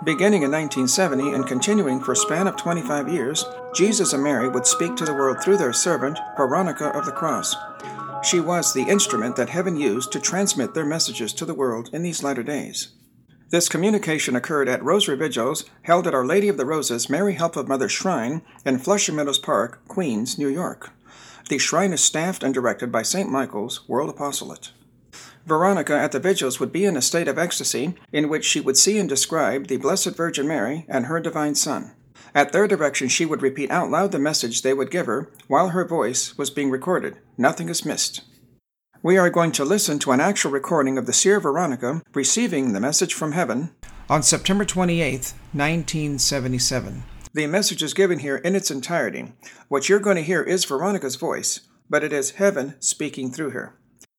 Beginning in 1970 and continuing for a span of 25 years, Jesus and Mary would speak to the world through their servant, Veronica of the Cross. She was the instrument that heaven used to transmit their messages to the world in these latter days. This communication occurred at Rosary Vigils held at Our Lady of the Roses Mary Help of Mother Shrine in Flushing Meadows Park, Queens, New York. The shrine is staffed and directed by St. Michael's World Apostolate. Veronica at the vigils would be in a state of ecstasy in which she would see and describe the Blessed Virgin Mary and her divine Son. At their direction, she would repeat out loud the message they would give her while her voice was being recorded. Nothing is missed. We are going to listen to an actual recording of the Seer Veronica receiving the message from heaven on September 28, 1977. The message is given here in its entirety. What you're going to hear is Veronica's voice, but it is heaven speaking through her.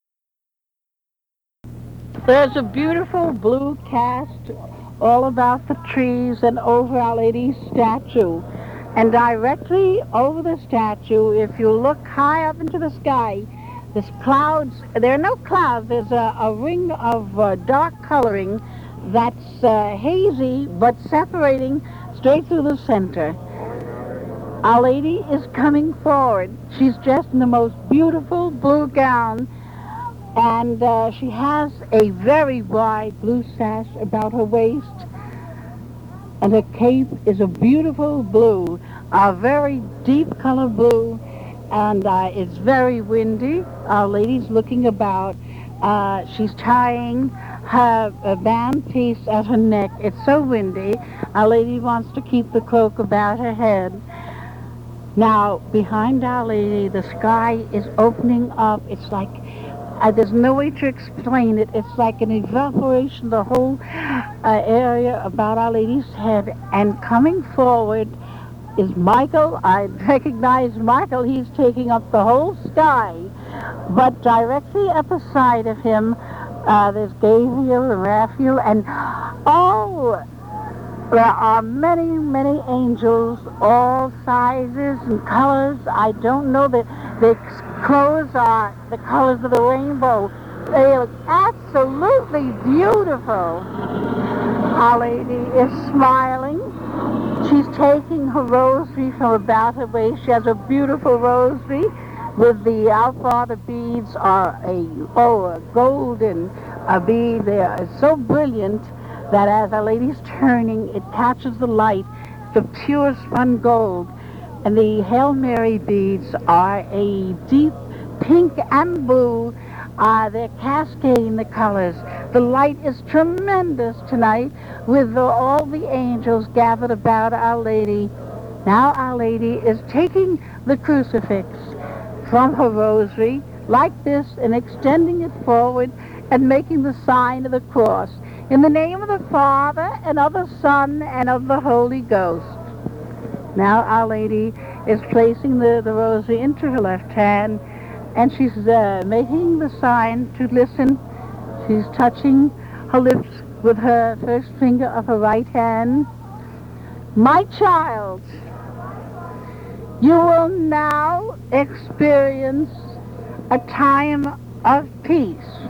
There's a beautiful blue cast all about the trees and over Our Lady's statue. And directly over the statue, if you look high up into the sky, there's clouds. There are no clouds. There's a ring of dark coloring that's hazy but separating straight through the center. Our Lady is coming forward. She's dressed in the most beautiful blue gown, and she has a very wide blue sash about her waist, and her cape is a beautiful blue, a very deep color blue, and it's very windy. Our Lady's looking about. She's tying her band piece at her neck. It's so windy. Our Lady wants to keep the cloak about her head. Now, behind Our Lady, the sky is opening up. It's like there's no way to explain it. It's like an evaporation, the whole area about Our Lady's head. And coming forward is Michael. I recognize Michael. He's taking up the whole sky. But directly at the side of him, there's Gabriel and Raphael. And, there are many, many angels, all sizes and colors. I don't know that the clothes are the colors of the rainbow. They look absolutely beautiful. Our Lady is smiling. She's taking her rosary from about her waist. She has a beautiful rosary with the Our Father beads are a golden bead. They are so brilliant that as Our Lady's turning, it catches the light. It's of pure spun gold. And the Hail Mary beads are a deep pink and blue. They're cascading the colors. The light is tremendous tonight with all the angels gathered about Our Lady. Now Our Lady is taking the crucifix from her rosary like this and extending it forward and making the sign of the cross. In the name of the Father, and of the Son, and of the Holy Ghost. Now Our Lady is placing the rosary into her left hand, and she's making the sign to listen. She's touching her lips with her first finger of her right hand. My child, you will now experience a time of peace.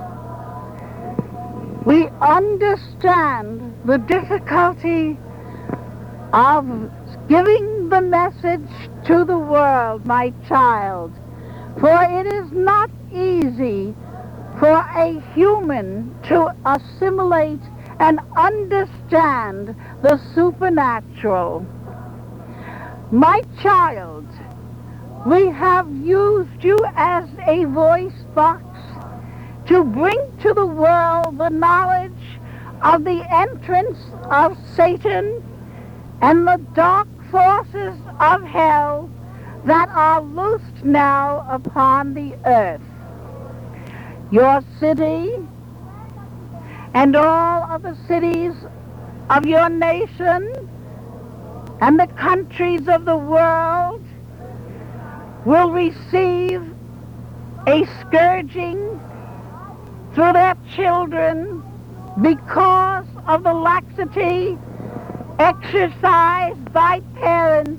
We understand the difficulty of giving the message to the world, my child, for it is not easy for a human to assimilate and understand the supernatural. My child, we have used you as a voice box to bring to the world the knowledge of the entrance of Satan and the dark forces of hell that are loosed now upon the earth. Your city and all of the cities of your nation and the countries of the world will receive a scourging through their children because of the laxity exercised by parents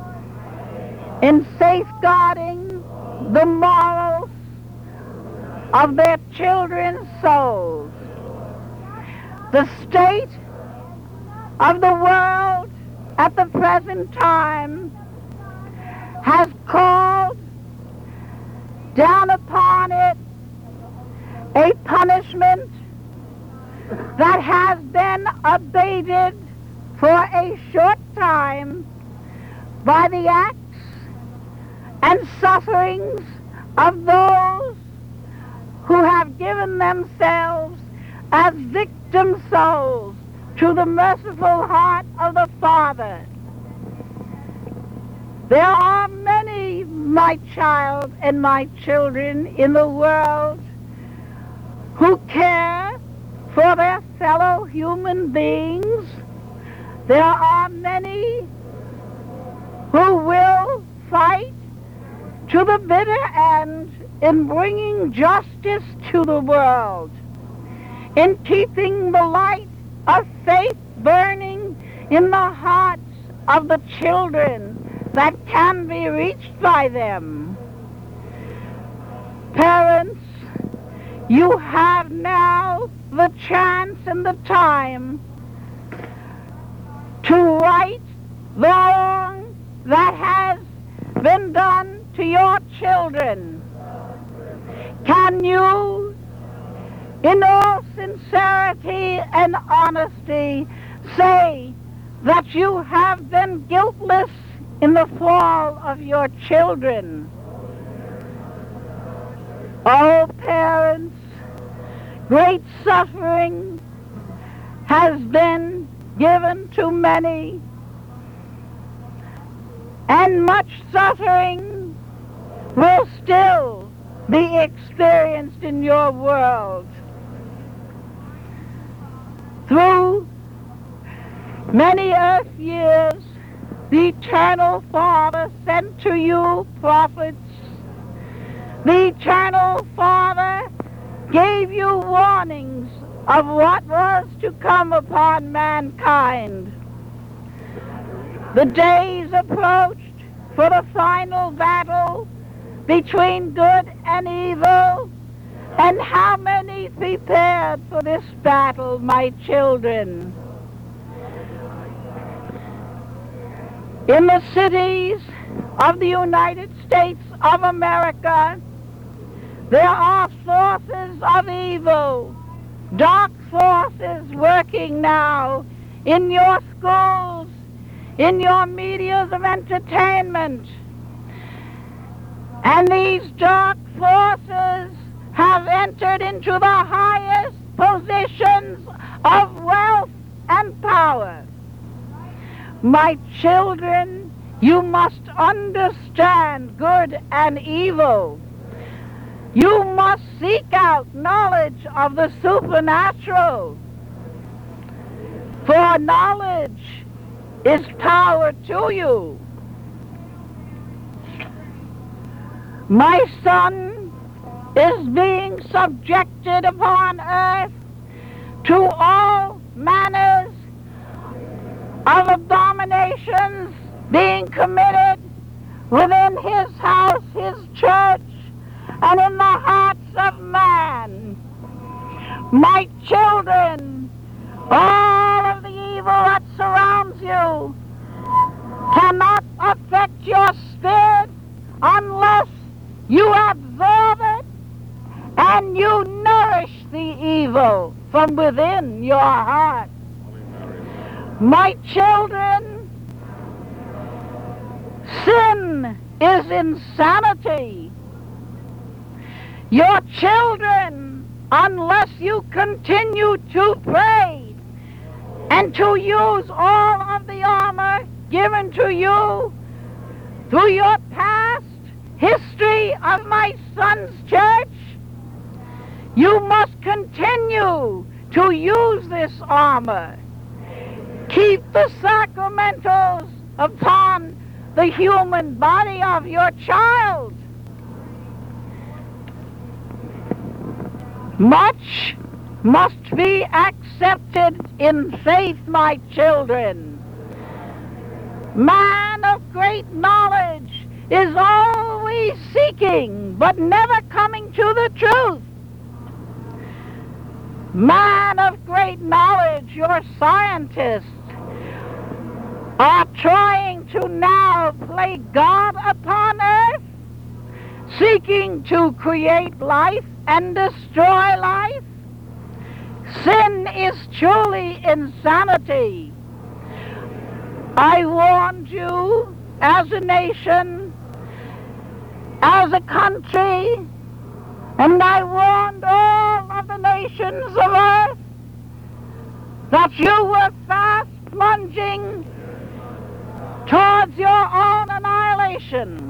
in safeguarding the morals of their children's souls. The state of the world at the present time has called down upon it a punishment that has been abated for a short time by the acts and sufferings of those who have given themselves as victim souls to the merciful heart of the Father. There are many, my child and my children, in the world who care for their fellow human beings. There are many who will fight to the bitter end in bringing justice to the world, in keeping the light of faith burning in the hearts of the children that can be reached by them. Parents, you have now the chance and the time to right the wrong that has been done to your children. Can you, in all sincerity and honesty, say that you have been guiltless in the fall of your children? Oh, parents, great suffering has been given to many, and much suffering will still be experienced in your world. Through many earth years, the Eternal Father sent to you prophets. The Eternal Father gave you warnings of what was to come upon mankind. The days approached for the final battle between good and evil. And how many prepared for this battle, my children? In the cities of the United States of America, there are forces of evil, dark forces working now in your schools, in your medias of entertainment. And these dark forces have entered into the highest positions of wealth and power. My children, you must understand good and evil. You must seek out knowledge of the supernatural. For knowledge is power to you. My son is being subjected upon earth to all manners of abominations being committed within his house, his church, and in the hearts of man. My children, all of the evil that surrounds you cannot affect your spirit unless you absorb it and you nourish the evil from within your heart. My children, sin is insanity. Your children, unless you continue to pray and to use all of the armor given to you through your past history of my son's church, you must continue to use this armor. Keep the sacramentals upon the human body of your child. Much must be accepted in faith, my children. Man of great knowledge is always seeking, but never coming to the truth. Man of great knowledge, your scientist, are trying to now play God upon earth, seeking to create life and destroy life. Sin is truly insanity. I warned you as a nation, as a country, and I warned all of the nations of earth that you were fast plunging towards your own annihilation.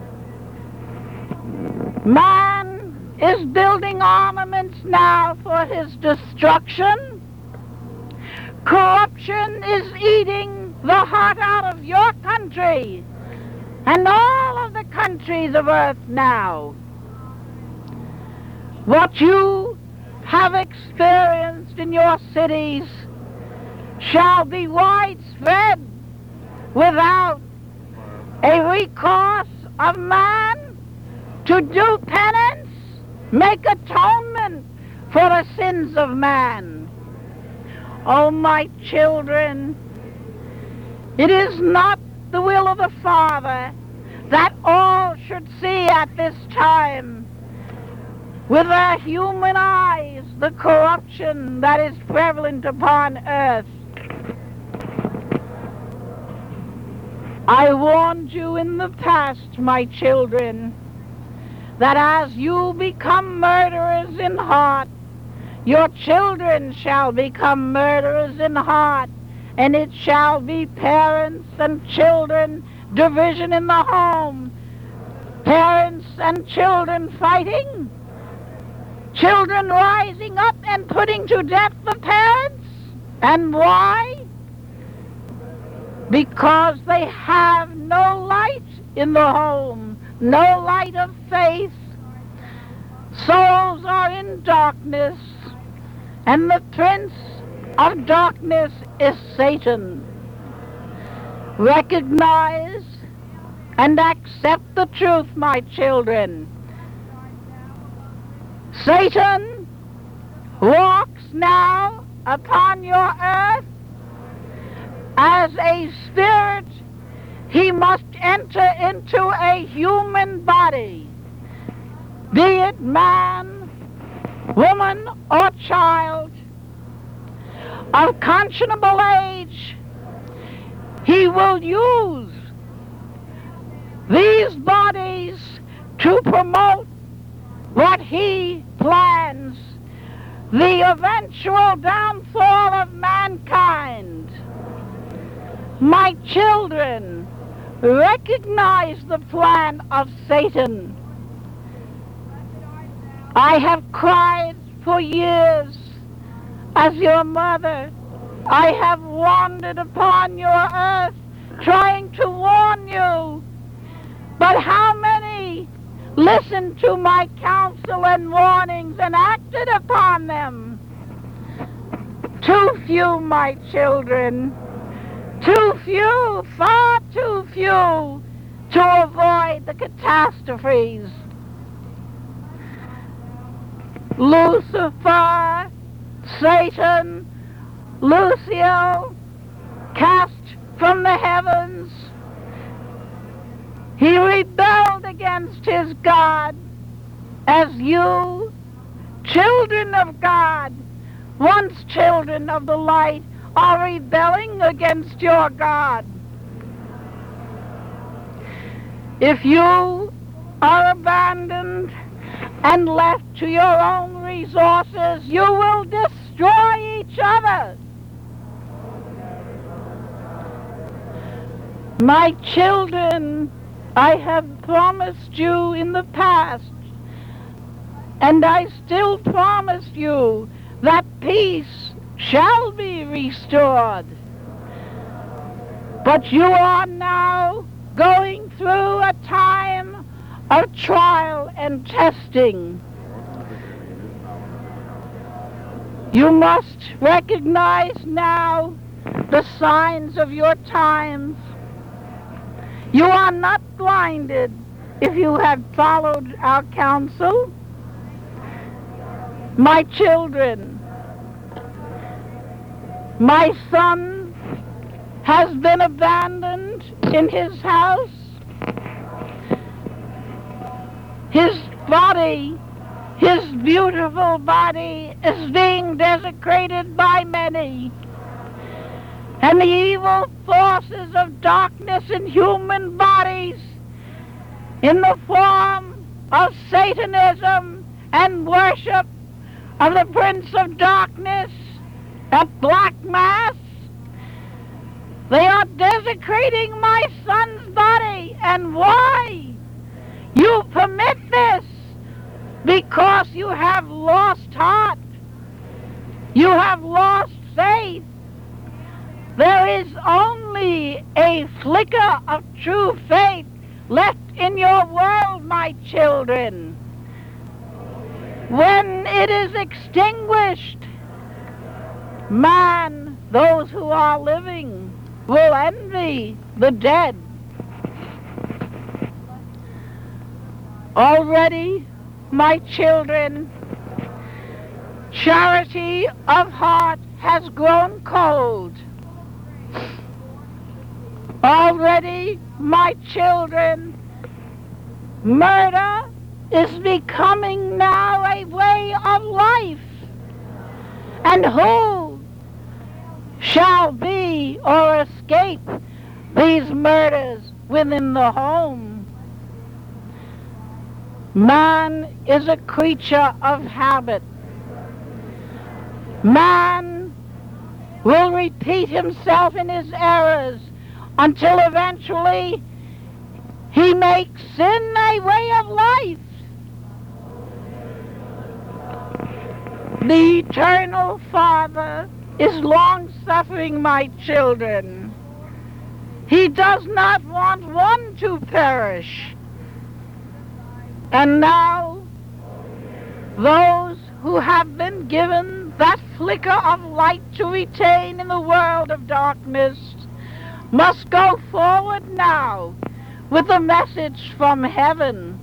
Man is building armaments now for his destruction. Corruption is eating the heart out of your country and all of the countries of earth now. What you have experienced in your cities shall be widespread without a recourse of man to do penance, make atonement for the sins of man. Oh, my children, it is not the will of the Father that all should see at this time with their human eyes the corruption that is prevalent upon earth. I warned you in the past, my children, that as you become murderers in heart, your children shall become murderers in heart, and it shall be parents and children, division in the home, parents and children fighting, children rising up and putting to death the parents. And why? Because they have no light in the home, no light of faith. Souls are in darkness, and the prince of darkness is Satan. Recognize and accept the truth, my children. Satan walks now upon your earth as a spirit. He must enter into a human body, be it man, woman, or child, of conscionable age. He will use these bodies to promote what he plans, the eventual downfall of mankind. My children, recognize the plan of Satan. I have cried for years as your mother. I have wandered upon your earth trying to warn you. But how many listened to my counsel and warnings and acted upon them? Too few, my children. Too few, far too few, to avoid the catastrophes. Lucifer, Satan, Luciel, cast from the heavens. He rebelled against his God, as you, children of God, once children of the light, are rebelling against your God. If you are abandoned and left to your own resources, you will destroy each other. My children, I have promised you in the past, and I still promise you, that peace shall be restored. But you are now going through a time of trial and testing. You must recognize now the signs of your times. You are not blinded if you have followed our counsel. My children, my sons has been abandoned in his house. His body, his beautiful body, is being desecrated by many. And the evil forces of darkness in human bodies, in the form of Satanism and worship of the Prince of Darkness at Black Mass, they are desecrating my son's body. And why? You permit this because you have lost heart. You have lost faith. There is only a flicker of true faith left in your world, my children. When it is extinguished, man, those who are living, will envy the dead. Already, my children, charity of heart has grown cold. Already, my children, murder is becoming now a way of life. And who shall be or escape these murders within the home? Man is a creature of habit. Man will repeat himself in his errors until eventually he makes sin a way of life. The Eternal Father is long-suffering, my children. He does not want one to perish. And now, those who have been given that flicker of light to retain in the world of darkness must go forward now with a message from heaven.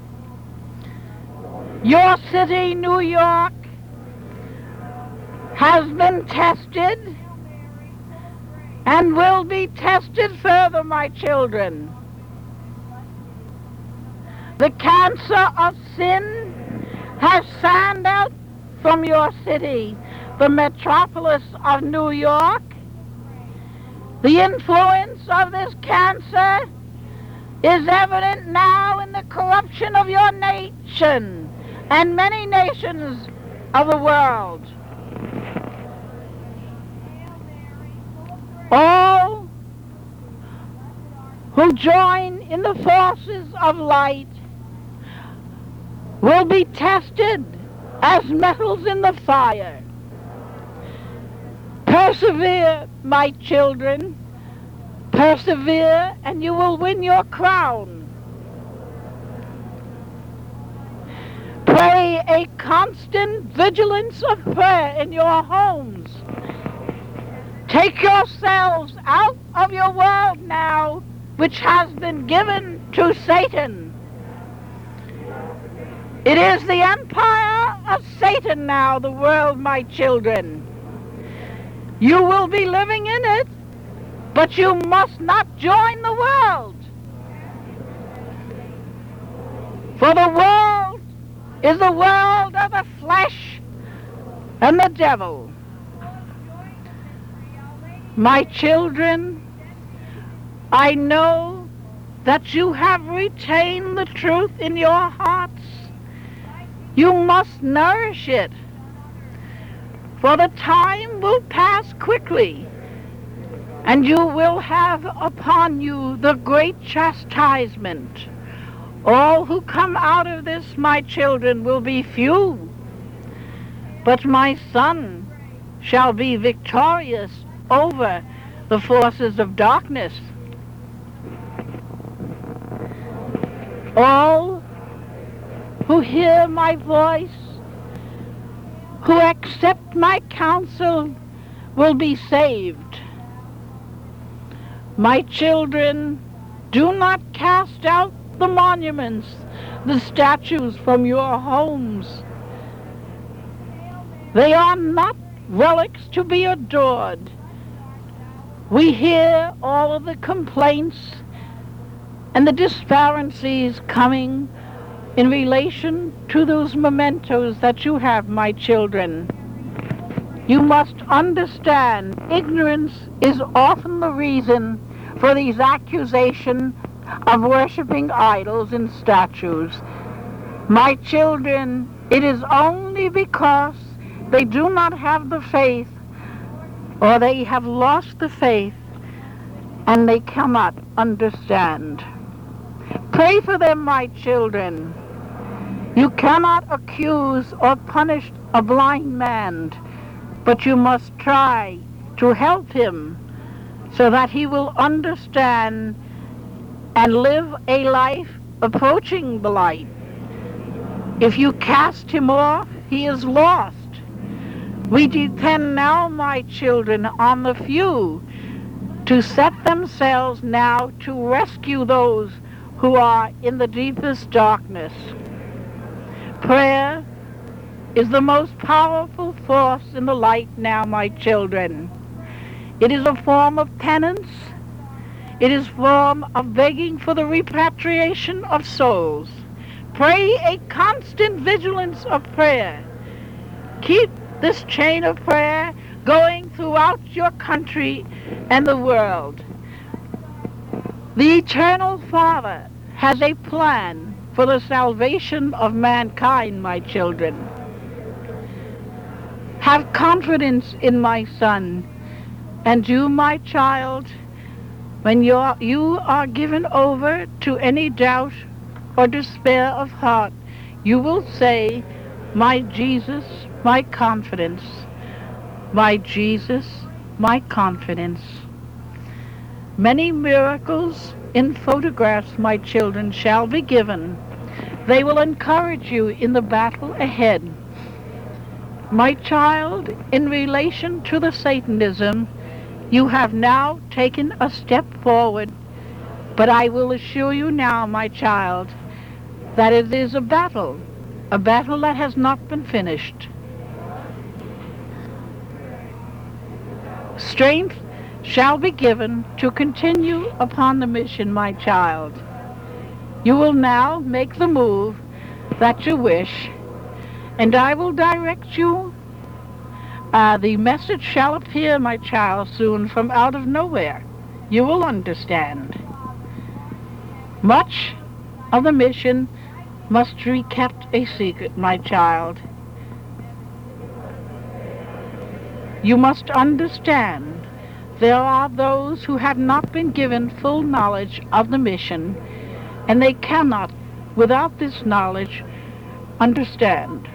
Your city, New York, has been tested and will be tested further, my children. The cancer of sin has fanned out from your city, the metropolis of New York. The influence of this cancer is evident now in the corruption of your nation and many nations of the world. All who join in the forces of light will be tested as metals in the fire. Persevere, my children. Persevere, and you will win your crown. Pray a constant vigilance of prayer in your homes. Take yourselves out of your world now, which has been given to Satan. It is the empire of Satan now, the world, my children. You will be living in it, but you must not join the world. For the world is the world of the flesh and the devil. My children, I know that you have retained the truth in your hearts. You must nourish it, for the time will pass quickly, and you will have upon you the great chastisement. All who come out of this, my children, will be few, but my son shall be victorious over the forces of darkness. All who hear my voice, who accept my counsel, will be saved. My children, do not cast out the monuments, the statues from your homes. They are not relics to be adored. We hear all of the complaints and the disparities coming in relation to those mementos that you have, my children. You must understand, ignorance is often the reason for these accusations of worshiping idols and statues. My children, it is only because they do not have the faith, or they have lost the faith, and they cannot understand. Pray for them, my children. You cannot accuse or punish a blind man, but you must try to help him so that he will understand and live a life approaching the light. If you cast him off, he is lost. We depend now, my children, on the few to set themselves now to rescue those who are in the deepest darkness. Prayer is the most powerful force in the light now, my children. It is a form of penance. It is a form of begging for the repatriation of souls. Pray a constant vigilance of prayer. Keep this chain of prayer going throughout your country and the world. The Eternal Father has a plan for the salvation of mankind, my children. Have confidence in my Son, and you, my child, when you are given over to any doubt or despair of heart, you will say, my Jesus, my confidence. My Jesus, my confidence. Many miracles in photographs, my children, shall be given. They will encourage you in the battle ahead. My child, in relation to the Satanism, you have now taken a step forward, but I will assure you now, my child, that it is a battle that has not been finished. Strength shall be given to continue upon the mission, my child. You will now make the move that you wish, and I will direct you. The message shall appear, my child, soon from out of nowhere. You will understand. Much of the mission must be kept a secret, my child. You must understand there are those who have not been given full knowledge of the mission, and they cannot, without this knowledge, understand.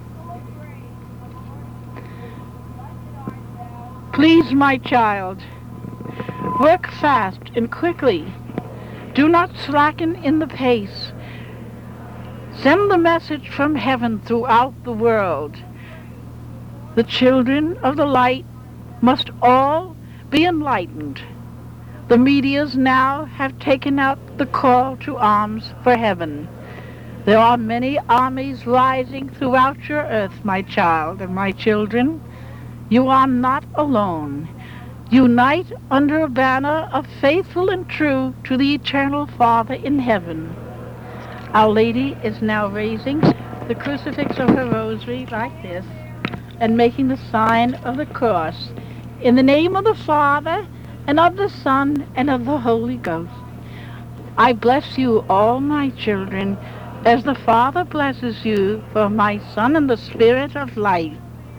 Please, my child, work fast and quickly. Do not slacken in the pace. Send the message from heaven throughout the world. The children of the light must all be enlightened. The medias now have taken out the call to arms for heaven. There are many armies rising throughout your earth, my child and my children. You are not alone. Unite under a banner of faithful and true to the Eternal Father in heaven. Our Lady is now raising the crucifix of her rosary like this and making the sign of the cross. In the name of the Father, and of the Son, and of the Holy Ghost. I bless you all, my children, as the Father blesses you for my Son and the Spirit of life.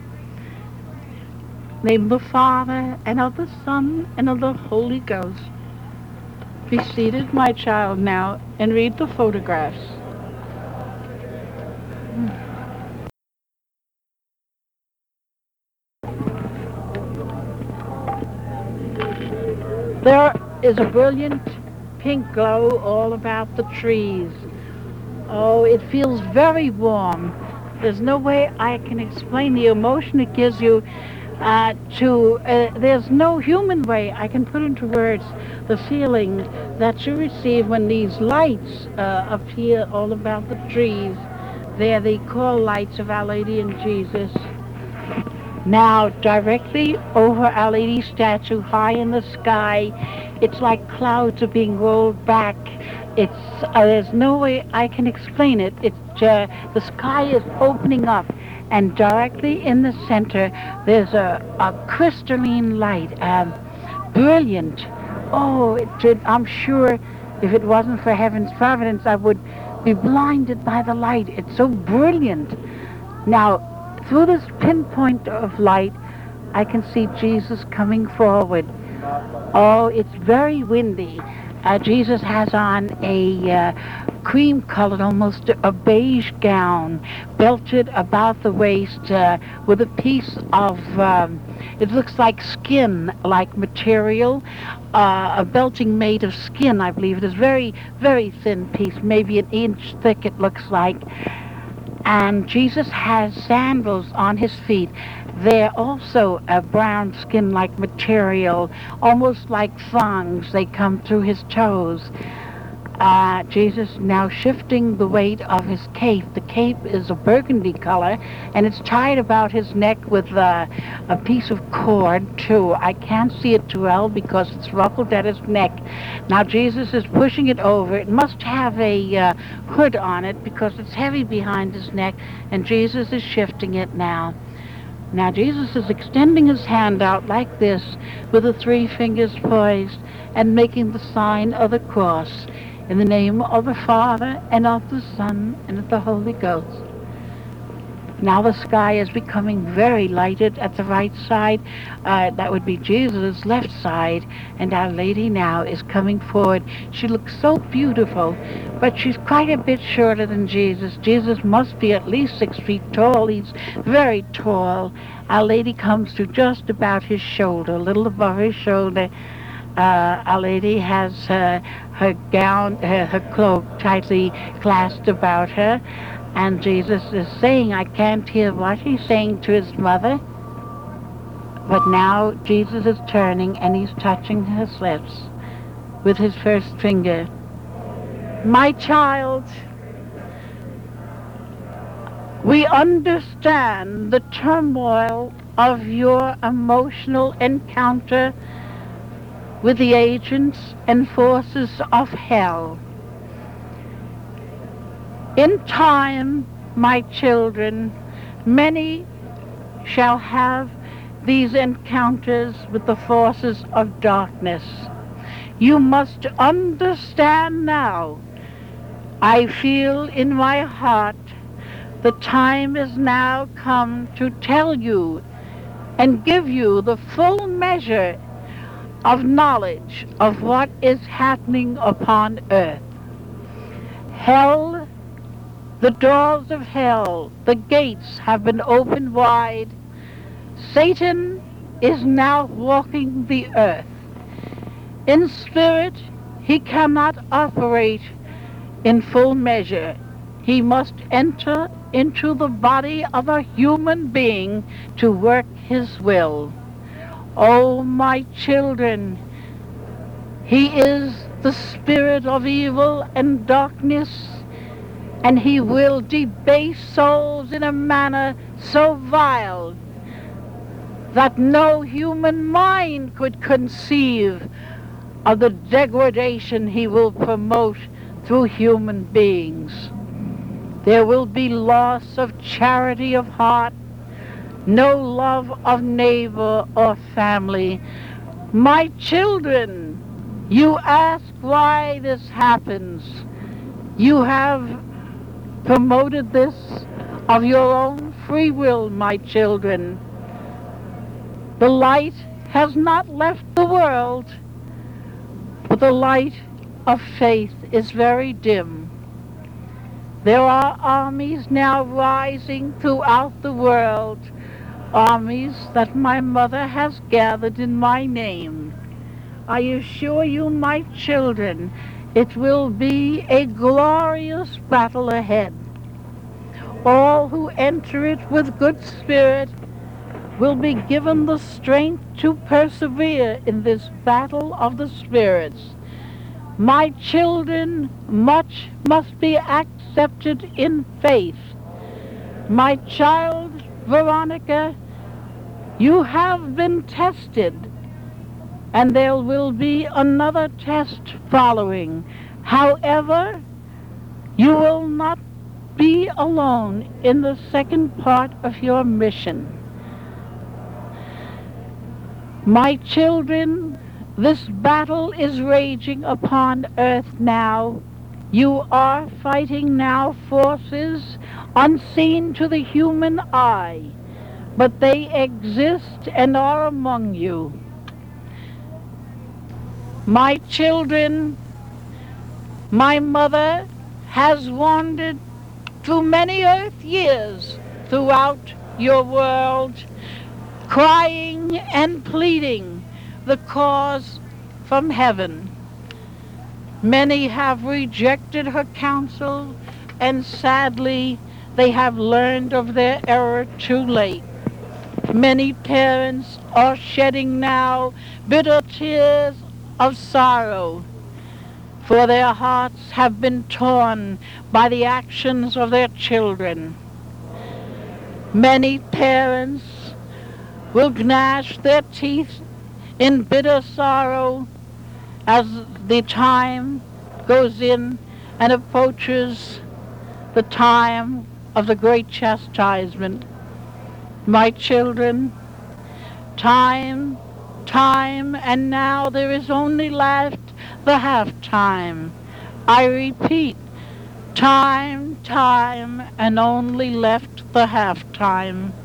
Name of the Father, and of the Son, and of the Holy Ghost. Be seated, my child, now, and read the photographs. There is a brilliant pink glow all about the trees. Oh, it feels very warm. There's no way I can explain the emotion it gives you. There's no human way I can put into words the feeling that you receive when these lights appear all about the trees. They're the call lights of Our Lady and Jesus. Now, directly over Our Lady's statue, high in the sky, it's like clouds are being rolled back. It's there's no way I can explain it. The sky is opening up, and directly in the center, there's a crystalline light, brilliant. Oh, I'm sure if it wasn't for heaven's providence, I would be blinded by the light. It's so brilliant. Now, through this pinpoint of light, I can see Jesus coming forward. Oh, it's very windy. Jesus has on a cream-colored, almost a beige gown, belted about the waist with a piece of, it looks like skin, like material, a belting made of skin, I believe. It is very, very thin piece, maybe an inch thick it looks like. And Jesus has sandals on his feet. They're also a brown skin-like material, almost like thongs. They come through his toes. Jesus now shifting the weight of his cape. The cape is a burgundy color, and it's tied about his neck with a piece of cord, too. I can't see it too well because it's ruffled at his neck. Now Jesus is pushing it over. It must have a hood on it because it's heavy behind his neck, and Jesus is shifting it now. Now Jesus is extending his hand out like this with the 3 fingers poised and making the sign of the cross. In the name of the Father, and of the Son, and of the Holy Ghost. Now the sky is becoming very lighted at the right side. That would be Jesus' left side. And Our Lady now is coming forward. She looks so beautiful, but she's quite a bit shorter than Jesus. Jesus must be at least 6 feet tall. He's very tall. Our Lady comes to just about his shoulder, a little above his shoulder. Our Lady has her gown, her cloak tightly clasped about her, and Jesus is saying, I can't hear what he's saying to his mother, but now Jesus is turning and he's touching her lips with his first finger. My child, we understand the turmoil of your emotional encounter with the agents and forces of hell. In time, my children, many shall have these encounters with the forces of darkness. You must understand now, I feel in my heart, the time is now come to tell you and give you the full measure of knowledge of what is happening upon earth. Hell, the doors of hell, the gates have been opened wide. Satan is now walking the earth. In spirit, he cannot operate in full measure. He must enter into the body of a human being to work his will. Oh, my children, he is the spirit of evil and darkness, and he will debase souls in a manner so vile that no human mind could conceive of the degradation he will promote through human beings. There will be loss of charity of heart, no love of neighbor or family. My children, you ask why this happens. You have promoted this of your own free will, my children. The light has not left the world, but the light of faith is very dim. There are armies now rising throughout the world, armies that my mother has gathered in my name. I assure you, my children, it will be a glorious battle ahead. All who enter it with good spirit will be given the strength to persevere in this battle of the spirits. My children, much must be accepted in faith. My child, Veronica, You have been tested, and there will be another test following. However, you will not be alone in the second part of your mission. My children, this battle is raging upon earth now. You are fighting now forces unseen to the human eye, but they exist and are among you. My children, my mother has wandered through many earth years throughout your world, crying and pleading the cause from heaven. Many have rejected her counsel, and sadly they have learned of their error too late. Many parents are shedding now bitter tears of sorrow, for their hearts have been torn by the actions of their children. Many parents will gnash their teeth in bitter sorrow as the time goes in and approaches the time of the great chastisement. My children, time, and now there is only left the half-time. I repeat, time, and only left the half-time.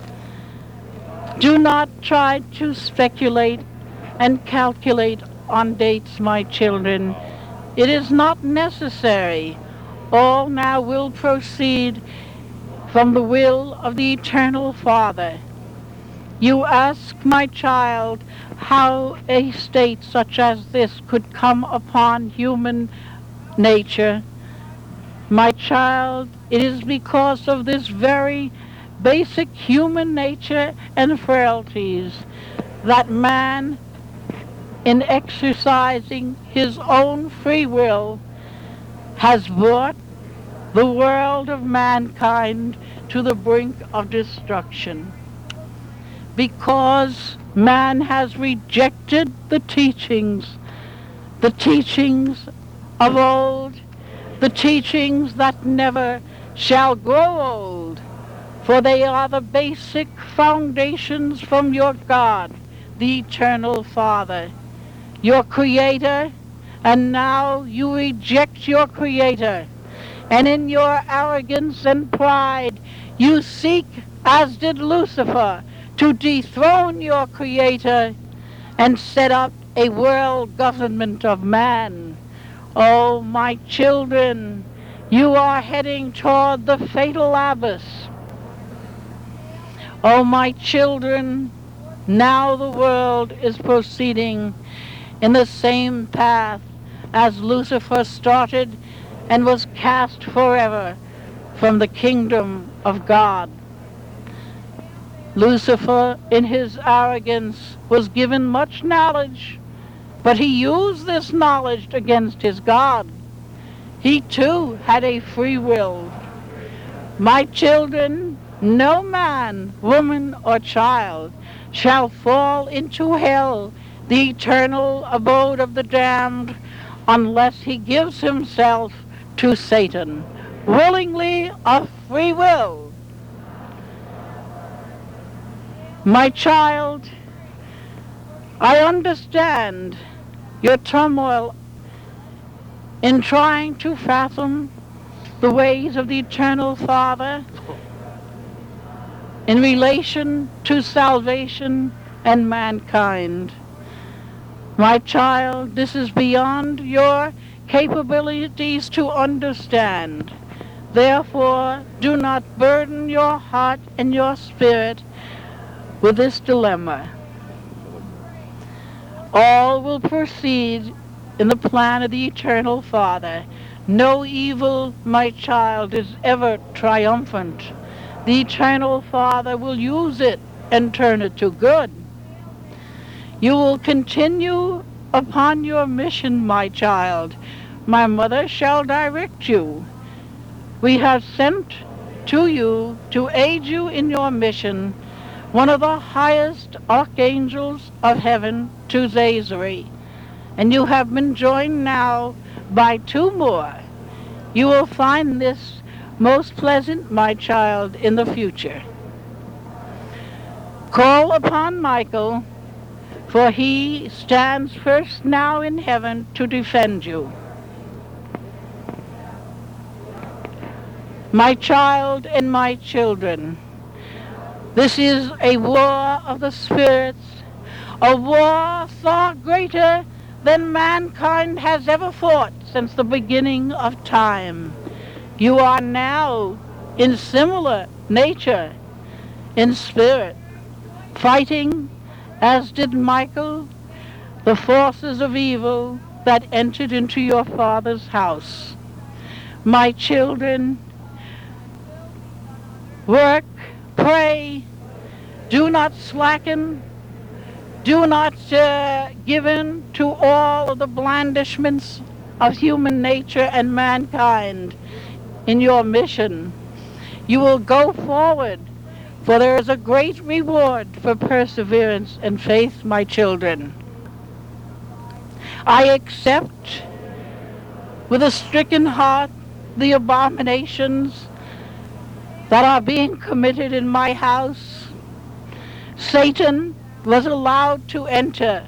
Do not try to speculate and calculate on dates, my children. It is not necessary. All now will proceed from the will of the Eternal Father. You ask, my child, how a state such as this could come upon human nature. My child, it is because of this very basic human nature and frailties that man, in exercising his own free will, has brought the world of mankind to the brink of destruction. Because man has rejected the teachings of old, the teachings that never shall grow old, for they are the basic foundations from your God, the Eternal Father, your Creator, and now you reject your Creator, and in your arrogance and pride you seek, as did Lucifer, to dethrone your Creator and set up a world government of man. Oh, my children, you are heading toward the fatal abyss. Oh, my children, now the world is proceeding in the same path as Lucifer started and was cast forever from the kingdom of God. Lucifer, in his arrogance, was given much knowledge, but he used this knowledge against his God. He too had a free will. My children, no man, woman, or child shall fall into hell, the eternal abode of the damned, unless he gives himself to Satan, willingly of free will. My child, I understand your turmoil in trying to fathom the ways of the Eternal Father in relation to salvation and mankind. My child, this is beyond your capabilities to understand. Therefore, do not burden your heart and your spirit with this dilemma. All will proceed in the plan of the Eternal Father. No evil, my child, is ever triumphant. The Eternal Father will use it and turn it to good. You will continue upon your mission, my child. My mother shall direct you. We have sent to you to aid you in your mission, one of the highest archangels of heaven, to Zazari, and you have been joined now by two more. You will find this most pleasant, my child, in the future. Call upon Michael, for he stands first now in heaven to defend you. My child and my children, this is a war of the spirits, a war far greater than mankind has ever fought since the beginning of time. You are now in similar nature, in spirit, fighting, as did Michael, the forces of evil that entered into your father's house. My children, work, pray, do not slacken, do not give in to all of the blandishments of human nature and mankind in your mission. You will go forward, for there is a great reward for perseverance and faith, my children. I accept with a stricken heart the abominations that are being committed in my house. Satan was allowed to enter.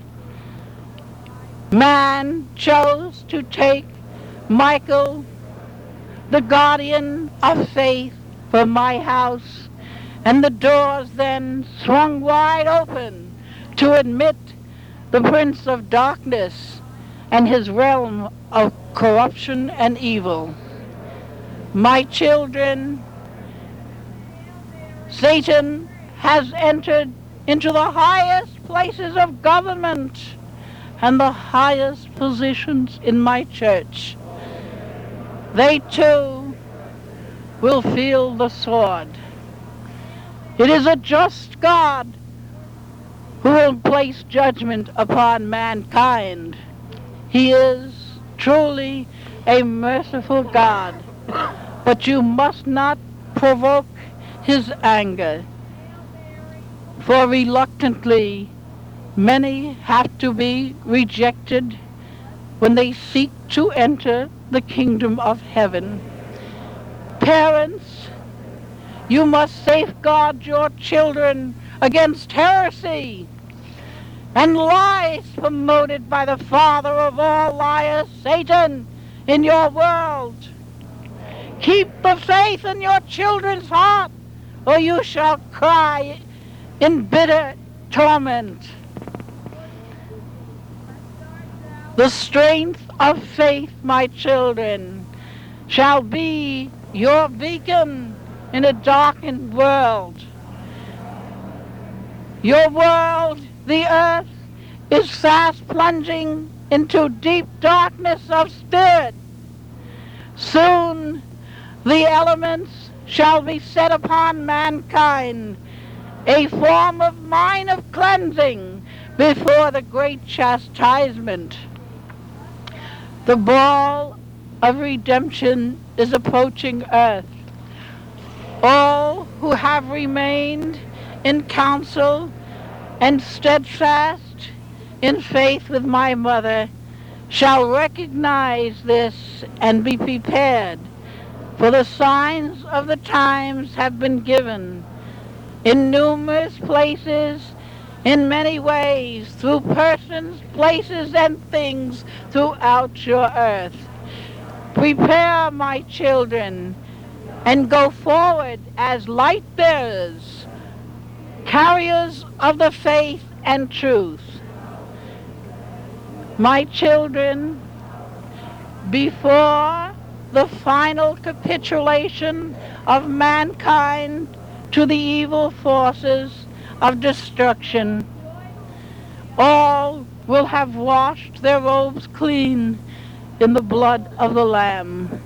Man chose to take Michael, the guardian of faith, from my house, and the doors then swung wide open to admit the prince of darkness and his realm of corruption and evil. My children, Satan has entered into the highest places of government and the highest positions in my church. They too will feel the sword. It is a just God who will place judgment upon mankind. He is truly a merciful God, but you must not provoke his anger, for reluctantly many have to be rejected when they seek to enter the kingdom of heaven. Parents, you must safeguard your children against heresy and lies promoted by the father of all liars, Satan, in your world. Keep the faith in your children's heart, or you shall cry in bitter torment. The strength of faith, my children, shall be your beacon in a darkened world. Your world, the earth, is fast plunging into deep darkness of spirit. Soon the elements shall be set upon mankind, a form of mine of cleansing before the great chastisement. The ball of redemption is approaching earth. All who have remained in counsel and steadfast in faith with my mother shall recognize this and be prepared, for the signs of the times have been given in numerous places, in many ways, through persons, places, and things throughout your earth. Prepare, my children, and go forward as light bearers, carriers of the faith and truth. My children, before the final capitulation of mankind to the evil forces of destruction, all will have washed their robes clean in the blood of the Lamb.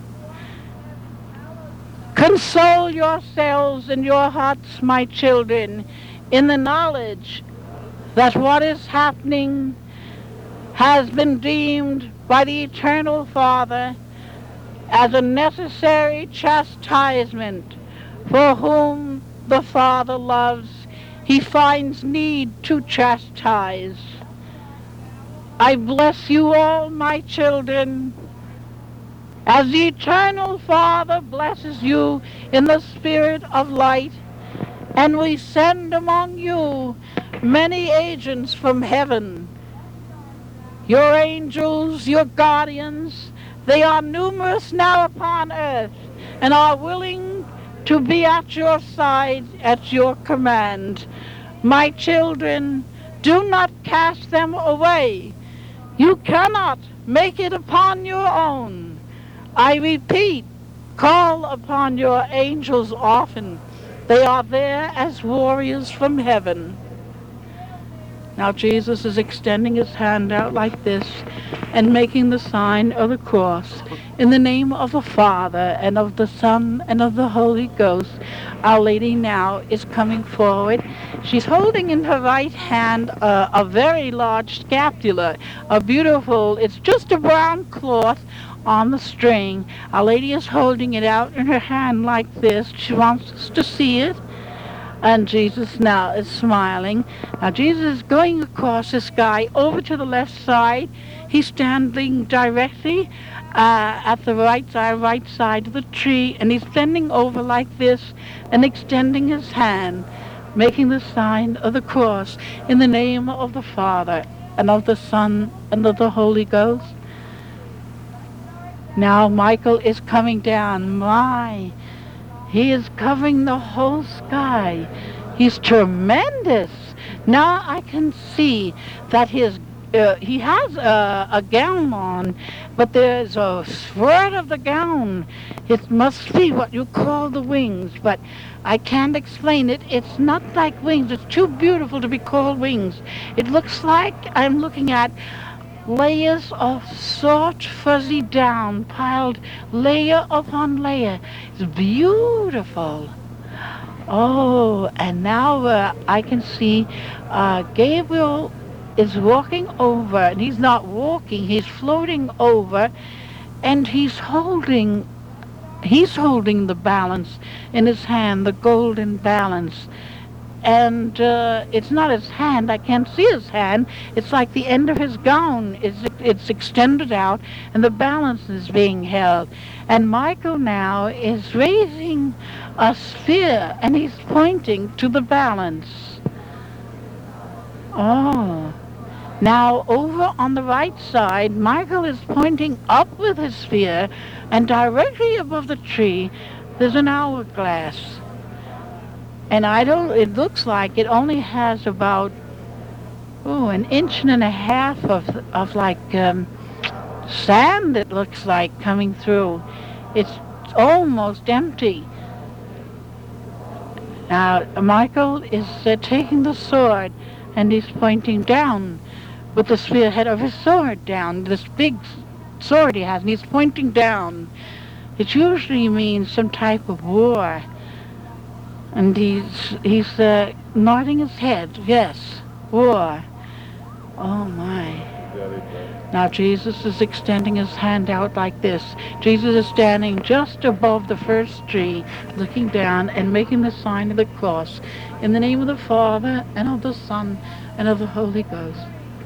Console yourselves in your hearts, my children, in the knowledge that what is happening has been deemed by the Eternal Father as a necessary chastisement for whom the Father loves he finds need to chastise. I bless you all, my children, as the eternal Father blesses you in the spirit of light, and we send among you many agents from heaven. Your angels, your guardians, they are numerous now upon earth and are willing to be at your side at your command. My children, do not cast them away. You cannot make it upon your own. I repeat, call upon your angels often. They are there as warriors from heaven. Now Jesus is extending his hand out like this and making the sign of the cross. In the name of the Father, and of the Son, and of the Holy Ghost, Our Lady now is coming forward. She's holding in her right hand a very large scapular, a beautiful, it's just a brown cloth on the string. Our Lady is holding it out in her hand like this. She wants us to see it. And Jesus now is smiling. Now Jesus is going across the sky over to the left side. He's standing directly at the right side of the tree, and he's bending over like this and extending his hand, making the sign of the cross in the name of the Father and of the Son and of the Holy Ghost. Now Michael is coming down. He is covering the whole sky. He's tremendous. Now I can see that he has a gown on, but there's a skirt of the gown. It must be what you call the wings, but I can't explain it. It's not like wings. It's too beautiful to be called wings. It looks like I'm looking at layers of soft fuzzy down piled layer upon layer. It's beautiful. Oh, and now I can see Gabriel is walking over, and he's not walking, he's floating over, and he's holding the balance in his hand, the golden balance. And it's not his hand. I can't see his hand. It's like the end of his gown. It's extended out, and the balance is being held. And Michael now is raising a spear, and he's pointing to the balance. Oh. Now over on the right side, Michael is pointing up with his spear, and directly above the tree, there's an hourglass. And it looks like it only has about, an inch and a half of like sand, it looks like, coming through. It's almost empty. Now, Michael is taking the sword, and he's pointing down with the spearhead of his sword down, this big sword he has, and he's pointing down. It usually means some type of war. And he's nodding his head. Yes, war. Oh my. Now Jesus is extending his hand out like this. Jesus is standing just above the first tree, looking down and making the sign of the cross. In the name of the Father, and of the Son, and of the Holy Ghost.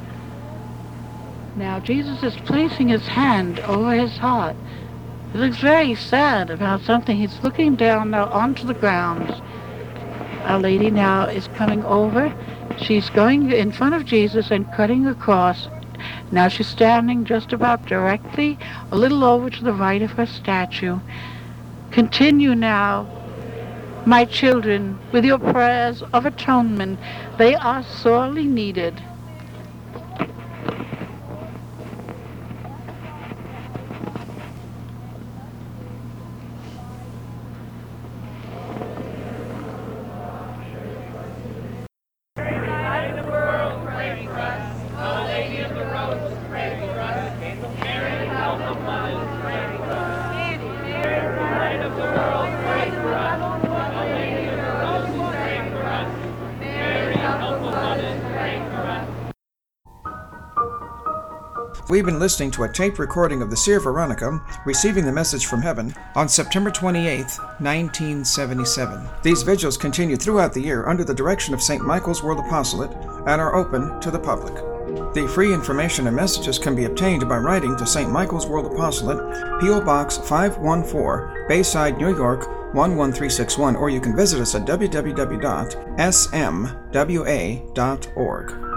Now Jesus is placing his hand over his heart. He looks very sad about something. He's looking down now onto the ground. Our Lady now is coming over. She's going in front of Jesus and cutting across. Now she's standing just about directly, a little over to the right of her statue. Continue now, my children, with your prayers of atonement. They are sorely needed. We've been listening to a tape recording of the seer Veronica receiving the message from heaven on September 28, 1977. These vigils continue throughout the year under the direction of St. Michael's World Apostolate and are open to the public. The free information and messages can be obtained by writing to St. Michael's World Apostolate, P.O. Box 514, Bayside, New York 11361, or you can visit us at www.smwa.org.